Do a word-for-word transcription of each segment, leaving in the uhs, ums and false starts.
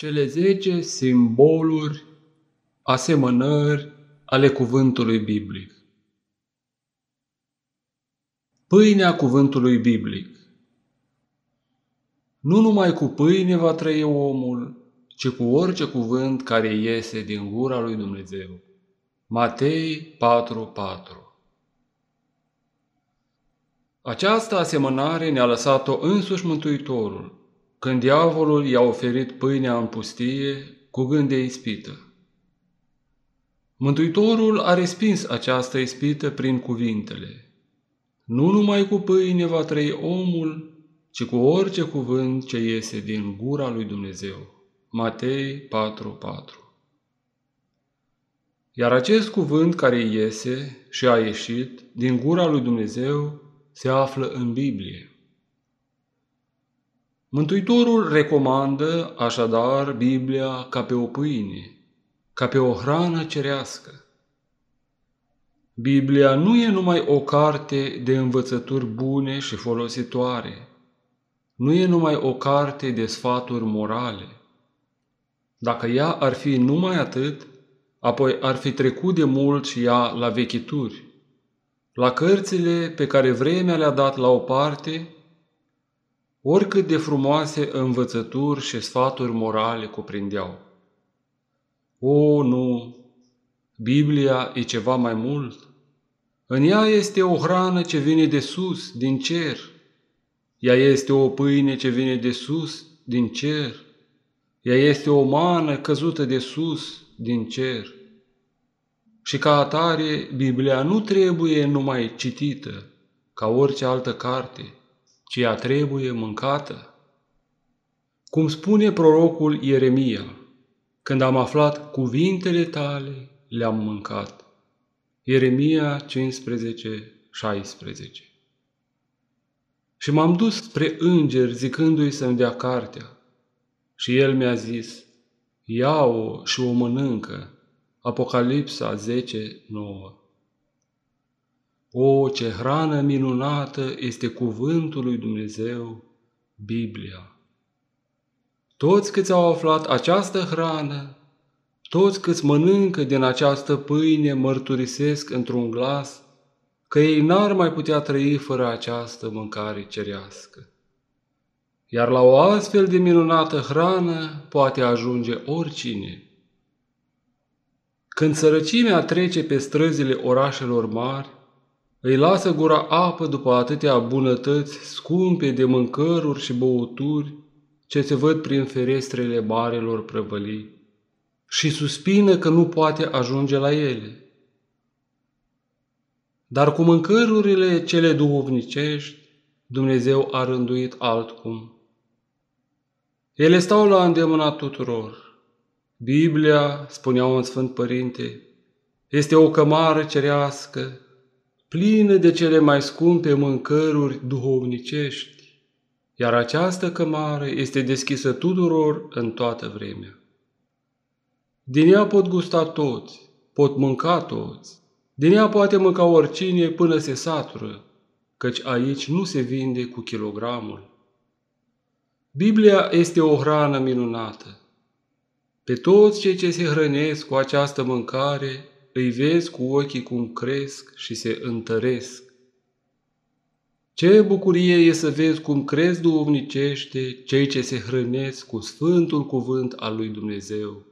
Cele zece simboluri, asemănări ale cuvântului biblic. Pâinea cuvântului biblic. Nu numai cu pâine va trăi omul, ci cu orice cuvânt care iese din gura lui Dumnezeu. Matei patru patru. Această asemănare ne-a lăsat-o însuși Mântuitorul, când diavolul i-a oferit pâinea în pustie cu gând de ispită. Mântuitorul a respins această ispită prin cuvintele: nu numai cu pâine va trăi omul, ci cu orice cuvânt ce iese din gura lui Dumnezeu. Matei patru patru. Iar acest cuvânt care iese și a ieșit din gura lui Dumnezeu se află în Biblie. Mântuitorul recomandă așadar Biblia ca pe o pâine, ca pe o hrană cerească. Biblia nu e numai o carte de învățături bune și folositoare, nu e numai o carte de sfaturi morale. Dacă ea ar fi numai atât, apoi ar fi trecut de mult și ea la vechituri, la cărțile pe care vremea le-a dat la o parte, oricât de frumoase învățături și sfaturi morale cuprindeau. O, nu! Biblia e ceva mai mult. În ea este o hrană ce vine de sus, din cer. Ea este o pâine ce vine de sus, din cer. Ea este o mană căzută de sus, din cer. Și ca atare, Biblia nu trebuie numai citită, ca orice altă carte, ci ea trebuie mâncată. Cum spune prorocul Ieremia: când am aflat cuvintele tale, le-am mâncat. Ieremia cincisprezece șaisprezece. Și m-am dus spre înger zicându-i să-mi dea cartea. Și el mi-a zis: ia-o și o mănâncă. Apocalipsa zece nouă. O, ce hrană minunată este cuvântul lui Dumnezeu, Biblia! Toți câți au aflat această hrană, toți câți mănâncă din această pâine mărturisesc într-un glas că ei n-ar mai putea trăi fără această mâncare cerească. Iar la o astfel de minunată hrană poate ajunge oricine. Când sărăcimea trece pe străzile orașelor mari, îi lasă gura apă după atâtea bunătăți scumpe de mâncăruri și băuturi ce se văd prin ferestrele marelor prăvălii și suspină că nu poate ajunge la ele. Dar cu mâncărurile cele duhovnicești, Dumnezeu a rânduit altcum. Ele stau la îndemâna tuturor. Biblia, spunea un Sfânt Părinte, este o cămară cerească, plină de cele mai scumpe mâncăruri duhovnicești, iar această cămară este deschisă tuturor în toată vremea. Din ea pot gusta toți, pot mânca toți, din ea poate mânca oricine până se satură, căci aici nu se vinde cu kilogramul. Biblia este o hrană minunată. Pe toți cei ce se hrănesc cu această mâncare, îi vezi cu ochii cum cresc și se întăresc. Ce bucurie e să vezi cum cresc duhovnicește cei ce se hrănesc cu sfântul cuvânt al lui Dumnezeu.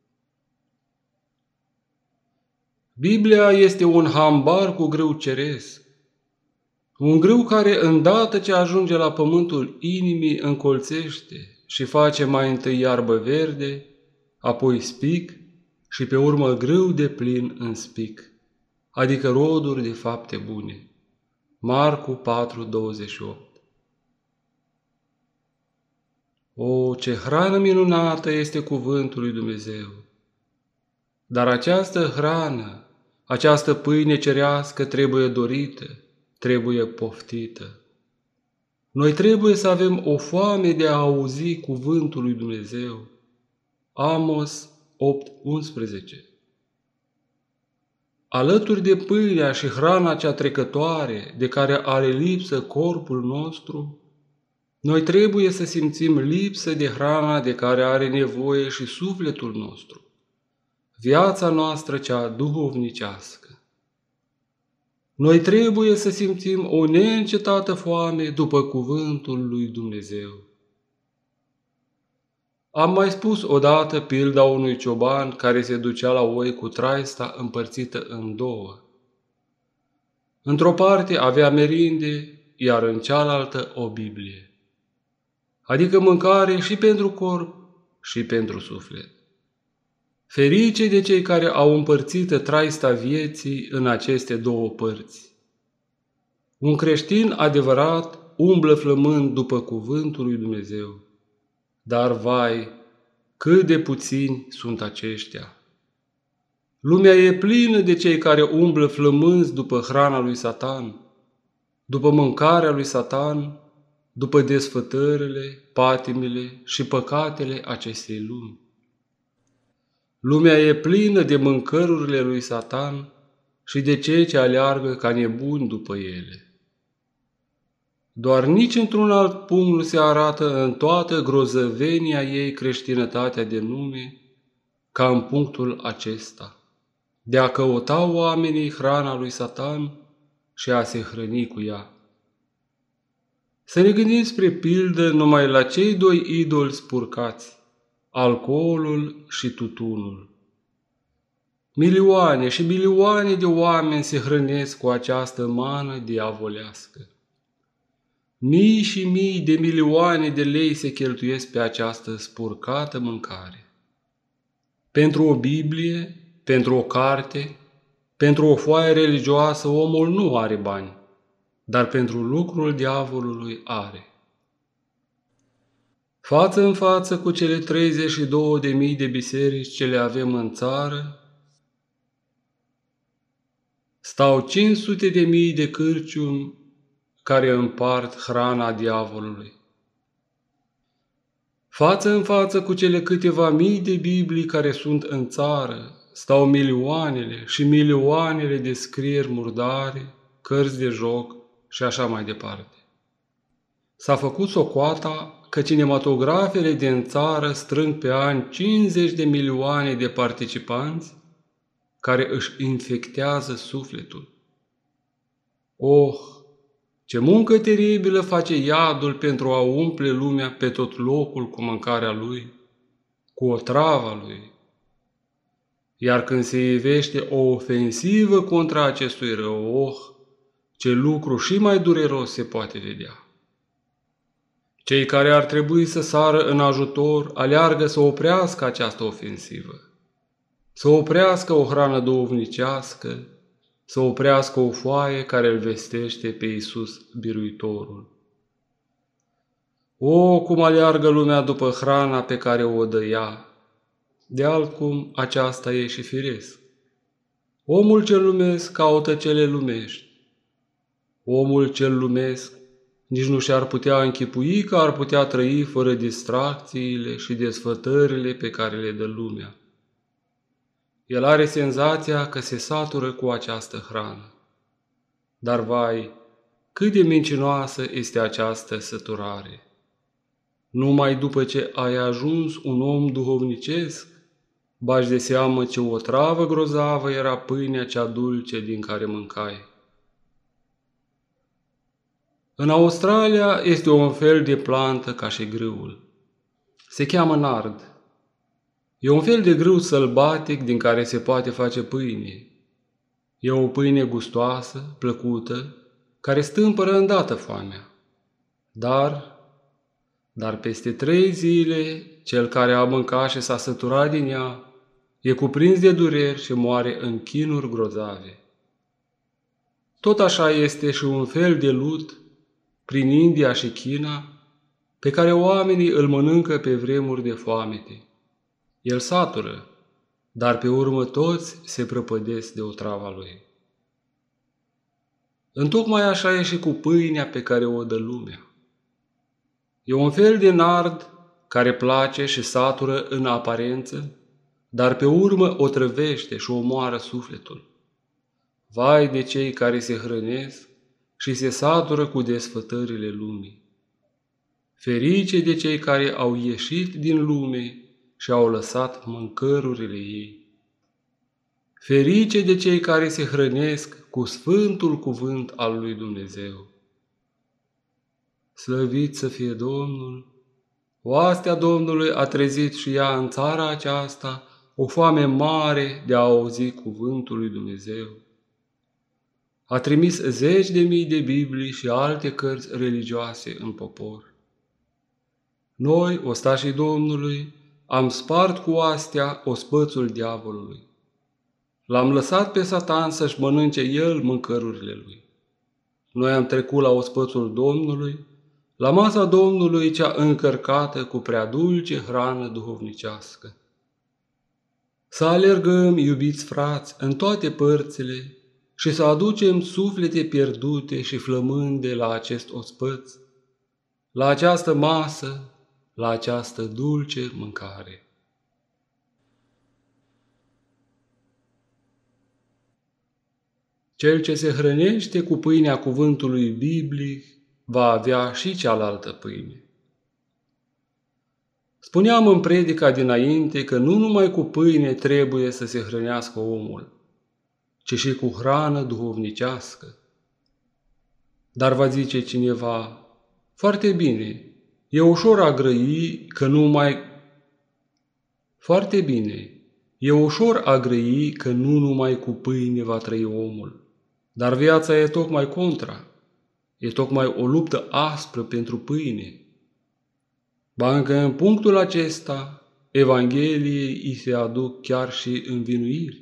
Biblia este un hambar cu grâu ceresc, un grâu care îndată ce ajunge la pământul inimii încolțește și face mai întâi iarbă verde, apoi spic și pe urmă grâu de plin în spic, adică roduri de fapte bune. Marcu patru douăzeci și opt. O, ce hrană minunată este cuvântul lui Dumnezeu! Dar această hrană, această pâine cerească trebuie dorită, trebuie poftită. Noi trebuie să avem o foame de a auzi cuvântul lui Dumnezeu. Amos opt unsprezece. Alături de pâinea și hrana cea trecătoare de care are lipsă corpul nostru, Noi trebuie să simțim lipsă de hrana de care are nevoie și sufletul nostru, viața noastră cea duhovnicească. Noi trebuie să simțim o neîncetată foame după cuvântul lui Dumnezeu. Am mai spus odată pilda unui cioban care se ducea la oi cu traista împărțită în două. Într-o parte avea merinde, iar în cealaltă o Biblie, adică mâncare și pentru corp și pentru suflet. Ferice de cei care au împărțit traista vieții în aceste două părți. Un creștin adevărat umblă flămând după cuvântul lui Dumnezeu, dar vai, cât de puțini sunt aceștia! Lumea e plină de cei care umblă flămânzi după hrana lui Satan, după mâncarea lui Satan, după desfătările, patimile și păcatele acestei lumi. Lumea e plină de mâncărurile lui Satan și de cei ce aleargă ca nebuni după ele. Doar nici într-un alt punct nu se arată în toată grozăvenia ei creștinătatea de nume ca în punctul acesta, de a căuta oamenii hrana lui Satan și a se hrăni cu ea. Să ne gândim spre pildă numai la cei doi idoli spurcați, alcoolul și tutunul. Milioane și milioane de oameni se hrănesc cu această mană diavolească. Mii și mii de milioane de lei se cheltuiesc pe această spurcată mâncare. Pentru o Biblie, pentru o carte, pentru o foaie religioasă omul nu are bani, dar pentru lucrul diavolului are. Față în față cu cele treizeci și două de mii de biserici ce le avem în țară, stau cinci sute de mii de cârciumi care împart hrana diavolului. Față în față cu cele câteva mii de Biblii care sunt în țară, stau milioanele și milioanele de scrieri murdare, cărți de joc și așa mai departe. S-a făcut socoata că cinematografele din țară strâng pe an cincizeci de milioane de participanți care își infectează sufletul. Oh, ce muncă teribilă face iadul pentru a umple lumea pe tot locul cu mâncarea lui, cu otrava lui. Iar când se ivește o ofensivă contra acestui rău, oh, ce lucru și mai dureros se poate vedea. Cei care ar trebui să sară în ajutor aleargă să oprească această ofensivă, să oprească o hrană duhovnicească, să oprească o foaie care îl vestește pe Iisus Biruitorul. O, cum aleargă lumea după hrana pe care o dă ea, de altcum aceasta e și firesc. Omul cel lumesc caută cele lumești. Omul cel lumesc nici nu și-ar putea închipui că ar putea trăi fără distracțiile și desfătările pe care le dă lumea. El are senzația că se satură cu această hrană. Dar vai, cât de mincinoasă este această săturare! Numai după ce ai ajuns un om duhovnicesc, bagi de seamă ce o travă grozavă era pâinea cea dulce din care mâncai. În Australia este un fel de plantă ca și grâul. Se cheamă nard. E un fel de grâu sălbatic din care se poate face pâine. E o pâine gustoasă, plăcută, care stâmpără îndată foamea. Dar, dar peste trei zile, cel care a mâncat și s-a săturat din ea, e cuprins de dureri și moare în chinuri grozave. Tot așa este și un fel de lut prin India și China, pe care oamenii îl mănâncă pe vremuri de foamete. El satură, dar pe urmă toți se prăpădesc de otrava lui. Întocmai așa e și cu pâinea pe care o dă lumea. E un fel de nard care place și satură în aparență, dar pe urmă o trăvește și omoară sufletul. Vai de cei care se hrănesc și se satură cu desfătările lumii. Ferice de cei care au ieșit din lume și au lăsat mâncărurile ei. Ferice de cei care se hrănesc cu sfântul cuvânt al lui Dumnezeu. Slăvit să fie Domnul! Oastea Domnului a trezit și ea în țara aceasta o foame mare de a auzi cuvântul lui Dumnezeu. A trimis zeci de mii de Biblii și alte cărți religioase în popor. Noi, ostașii Domnului, am spart cu oastea ospățul diavolului. L-am lăsat pe Satan să-și mănânce el mâncărurile lui. Noi am trecut la ospățul Domnului, la masa Domnului cea încărcată cu prea dulce hrană duhovnicească. Să alergăm, iubiți frați, în toate părțile și să aducem suflete pierdute și flămânde la acest ospăț, la această masă, la această dulce mâncare. Cel ce se hrănește cu pâinea cuvântului biblic va avea și cealaltă pâine. Spuneam în predica dinainte că nu numai cu pâine trebuie să se hrănească omul, ci și cu hrană duhovnicească. Dar va zice cineva, foarte bine, e ușor a grăi că nu mai... Foarte bine, e ușor a grăi că nu numai cu pâine va trăi omul, dar viața e tocmai contra. E tocmai o luptă aspră pentru pâine. Ba încă în punctul acesta, Evangheliei îi se aduc chiar și învinuiri.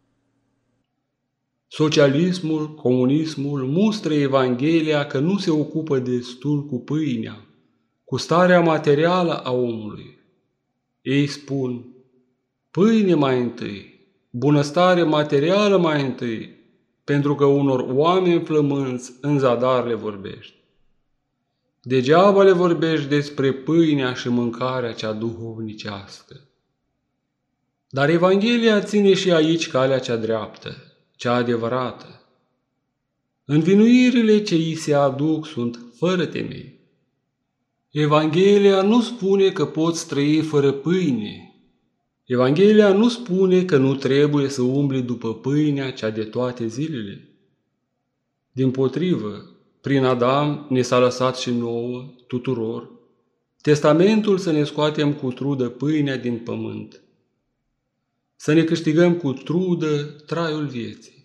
Socialismul, comunismul mustră Evanghelia că nu se ocupă destul cu pâinea, cu starea materială a omului. Ei spun, pâine mai întâi, bunăstare materială mai întâi, pentru că unor oameni flămânți în zadar le vorbești. Degeaba le vorbești despre pâinea și mâncarea cea duhovnicească. Dar Evanghelia ține și aici calea cea dreaptă, cea adevărată. Învinuirile ce îi se aduc sunt fără temei. Evanghelia nu spune că poți trăi fără pâine. Evanghelia nu spune că nu trebuie să umbli după pâinea cea de toate zilele. Dimpotrivă, prin Adam ne s-a lăsat și nouă, tuturor, testamentul să ne scoatem cu trudă pâinea din pământ, să ne câștigăm cu trudă traiul vieții.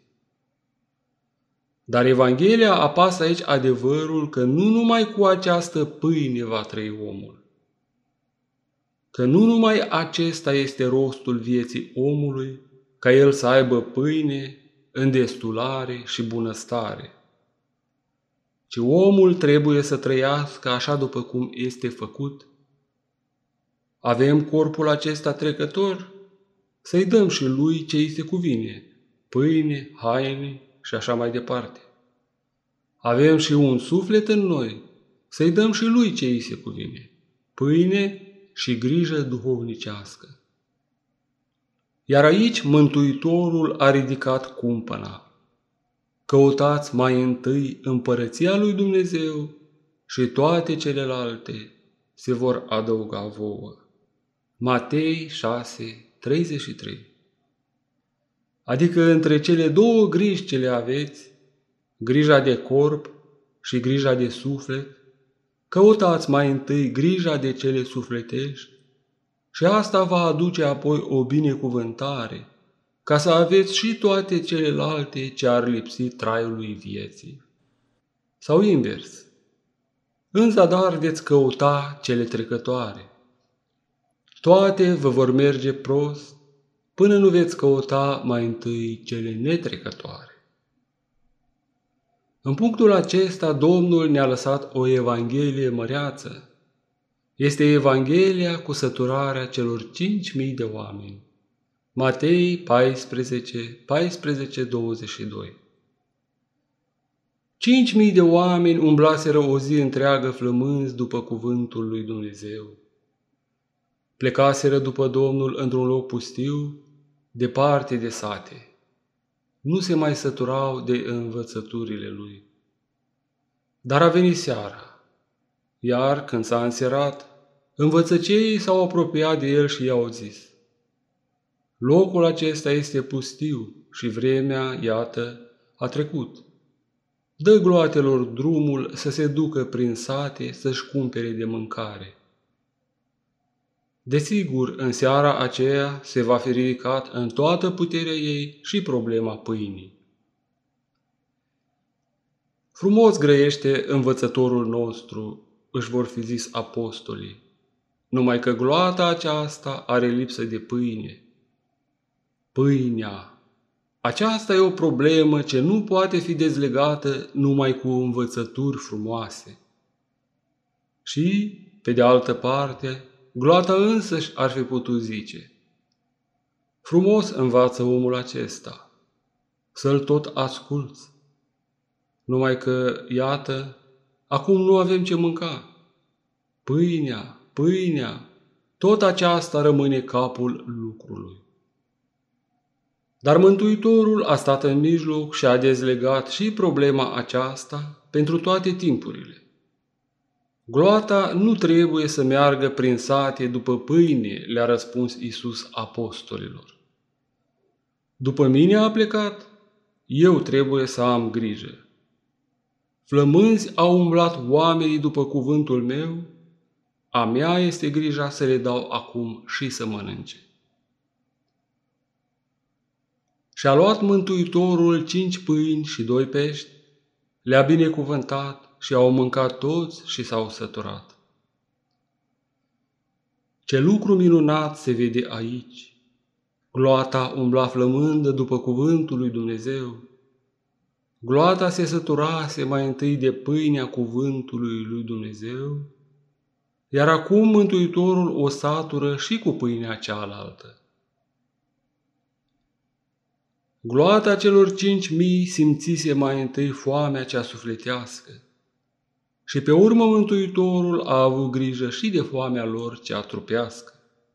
Dar Evanghelia apasă aici adevărul că nu numai cu această pâine va trăi omul, că nu numai acesta este rostul vieții omului, ca el să aibă pâine, îndestulare și bunăstare, ci omul trebuie să trăiască așa după cum este făcut. Avem corpul acesta trecător, să-i dăm și lui ce îi se cuvine, pâine, haine și așa mai departe. Avem și un suflet în noi, să-i dăm și lui ce îi se cuvine, pâine și grijă duhovnicească. Iar aici Mântuitorul a ridicat cumpăna. Căutați mai întâi împărăția lui Dumnezeu și toate celelalte se vor adăuga vouă. Matei șase, treizeci și trei. Adică între cele două griji ce le aveți, grija de corp și grija de suflet, căutați mai întâi grija de cele sufletești și asta va aduce apoi o binecuvântare, ca să aveți și toate celelalte ce ar lipsi traiului vieții. Sau invers, în zadar veți căuta cele trecătoare. Toate vă vor merge prost până nu veți căuta mai întâi cele netrecătoare. În punctul acesta, Domnul ne-a lăsat o Evanghelie măreață. Este Evanghelia cu săturarea celor cinci mii de oameni. Matei paisprezece, paisprezece, douăzeci și doi. Cinci mii de oameni umblaseră o zi întreagă flămânzi după cuvântul lui Dumnezeu. Plecaseră după Domnul într-un loc pustiu, departe de sate. Nu se mai săturau de învățăturile lui. Dar a venit seara. Iar când s-a înserat, învățăceii s-au apropiat de el și i-au zis: locul acesta este pustiu și vremea, iată, a trecut. Dă gloatelor drumul să se ducă prin sate să-și cumpere de mâncare. Desigur, în seara aceea se va fi ridicat în toată puterea ei și problema pâinii. Frumos grăiește învățătorul nostru, își vor fi zis apostolii, numai că gloata aceasta are lipsă de pâine. Pâinea, aceasta e o problemă ce nu poate fi dezlegată numai cu învățături frumoase. Și, pe de altă parte, gloata însăși ar fi putut zice: frumos învață omul acesta, să-l tot asculți. Numai că, iată, acum nu avem ce mânca. Pâinea, pâinea, tot aceasta rămâne capul lucrului. Dar Mântuitorul a stat în mijloc și a dezlegat și problema aceasta pentru toate timpurile. Gloata nu trebuie să meargă prin sate după pâine, le-a răspuns Iisus apostolilor. După mine a plecat, eu trebuie să am grijă. Flămânzi au umblat oamenii după cuvântul meu, a mea este grija să le dau acum și să mănânce. Și-a luat Mântuitorul cinci pâini și doi pești, le-a binecuvântat și au mâncat toți și s-au săturat. Ce lucru minunat se vede aici! Gloata umbla flămândă după cuvântul lui Dumnezeu. Gloata se săturase mai întâi de pâinea cuvântului lui Dumnezeu, iar acum Mântuitorul o satură și cu pâinea cealaltă. Gloata celor cinci mii simțise mai întâi foamea cea sufletească și pe urmă Mântuitorul a avut grijă și de foamea lor cea trupească.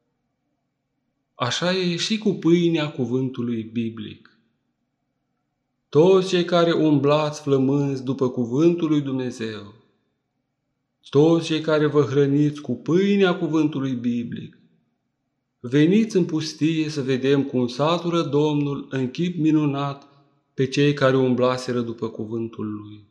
Așa e și cu pâinea cuvântului biblic. Toți cei care umblați flămânzi după cuvântul lui Dumnezeu, toți cei care vă hrăniți cu pâinea cuvântului biblic, veniți în pustie să vedem cum satură Domnul în chip minunat pe cei care umblaseră după cuvântul Lui.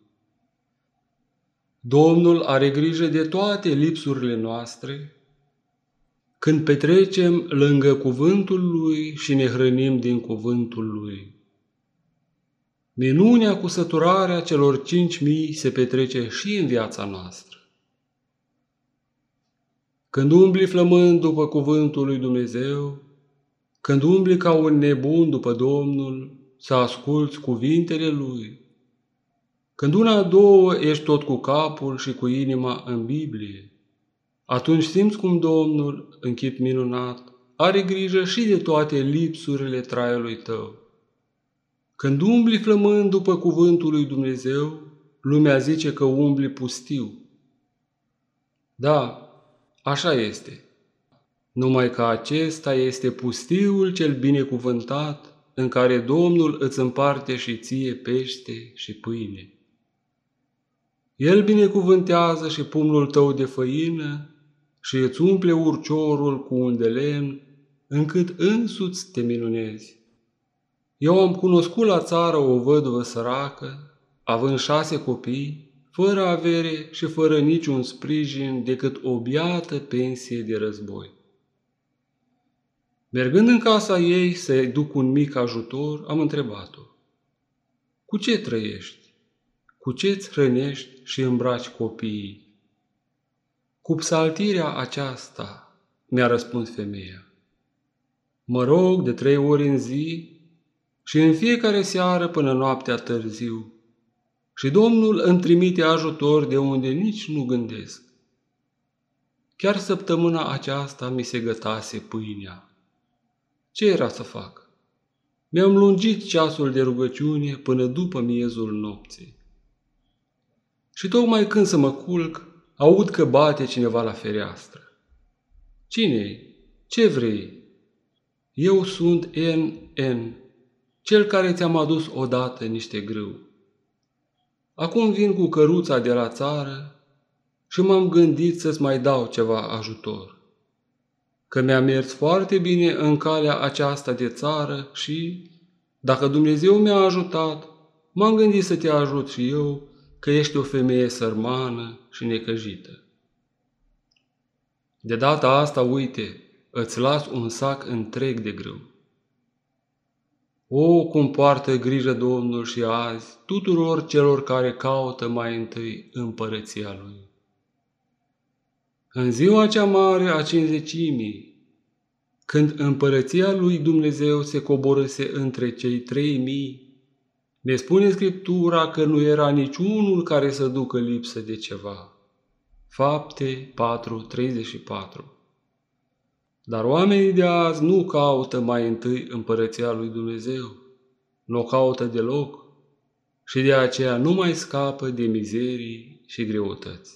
Domnul are grijă de toate lipsurile noastre când petrecem lângă cuvântul Lui și ne hrănim din cuvântul Lui. Minunea cu săturarea celor cinci mii se petrece și în viața noastră. Când umbli flămând după cuvântul lui Dumnezeu, când umbli ca un nebun după Domnul, să asculți cuvintele Lui, când una, două ești tot cu capul și cu inima în Biblie, atunci simți cum Domnul, în chip minunat, are grijă și de toate lipsurile traiului tău. Când umbli flămând după cuvântul lui Dumnezeu, lumea zice că umbli pustiu. Da, așa este. Numai că acesta este pustiul cel binecuvântat în care Domnul îți împarte și ție pește și pâine. El binecuvântează și pumnul tău de făină și îți umple urciorul cu un de lemn, încât însuți te minunezi. Eu am cunoscut la țară o văduvă săracă, având șase copii, fără avere și fără niciun sprijin decât o biată pensie de război. Mergând în casa ei să-i duc un mic ajutor, am întrebat-o: cu ce trăiești? Cu ce-ți hrănești și îmbraci copiii? Cu psaltirea aceasta, mi-a răspuns femeia. Mă rog de trei ori în zi și în fiecare seară până noaptea târziu, și Domnul îmi trimite ajutor de unde nici nu gândesc. Chiar săptămâna aceasta mi se gătase pâinea. Ce era să fac? Mi-am lungit ceasul de rugăciune până după miezul nopții. Și tocmai când să mă culc, aud că bate cineva la fereastră. Cine-i? Ce vrei? Eu sunt N N, cel care ți-am adus odată niște grâu. Acum vin cu căruța de la țară, și m-am gândit să-ți mai dau ceva ajutor. Că mi-a mers foarte bine în calea aceasta de țară și, dacă Dumnezeu mi-a ajutat, m-am gândit să te ajut și eu, că ești o femeie sărmană și necăjită. De data asta, uite, îți las un sac întreg de grâu. O, cum poartă grijă Domnul și azi tuturor celor care caută mai întâi împărăția Lui. În ziua cea mare a cincizecimii, când împărăția lui Dumnezeu se coborâse între cei trei mii, ne spune Scriptura că nu era niciunul care să ducă lipsă de ceva. Fapte patru, treizeci și patru. Dar oamenii de azi nu caută mai întâi împărăția lui Dumnezeu, nu o caută deloc și de aceea nu mai scapă de mizerii și greutăți.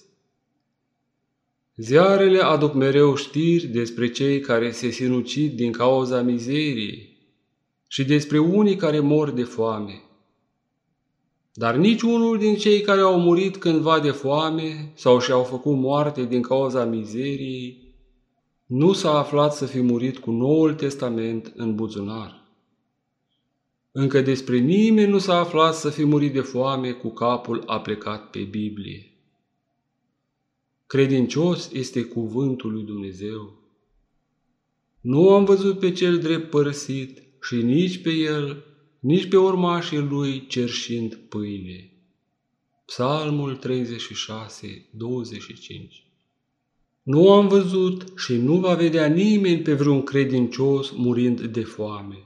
Ziarele aduc mereu știri despre cei care se sinucid din cauza mizeriei și despre unii care mor de foame. Dar niciunul din cei care au murit cândva de foame sau și-au făcut moarte din cauza mizeriei nu s-a aflat să fi murit cu Noul Testament în buzunar. Încă despre nimeni nu s-a aflat să fi murit de foame cu capul aplecat pe Biblie. Credincios este cuvântul lui Dumnezeu. Nu am văzut pe cel drept părăsit și nici pe el, nici pe urmașii lui cerșind pâine. Psalmul treizeci și șase, douăzeci și cinci. Nu am văzut și nu va vedea nimeni pe vreun credincios murind de foame.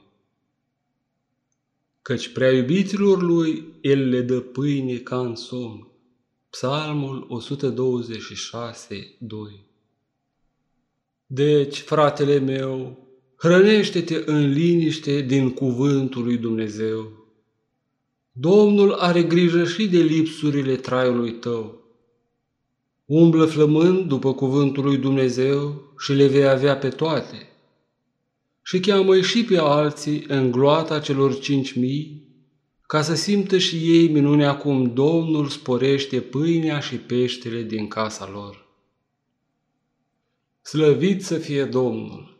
Căci prea iubiților lui el le dă pâine ca în somn. Psalmul o sută douăzeci și șase, doi. Deci, fratele meu, hrănește-te în liniște din cuvântul lui Dumnezeu. Domnul are grijă și de lipsurile traiului tău. Umblă flămând după cuvântul lui Dumnezeu și le vei avea pe toate. Și cheamă-i și pe alții în gloata celor cinci mii, ca să simtă și ei minunea cum Domnul sporește pâinea și peștele din casa lor. Slăvit să fie Domnul!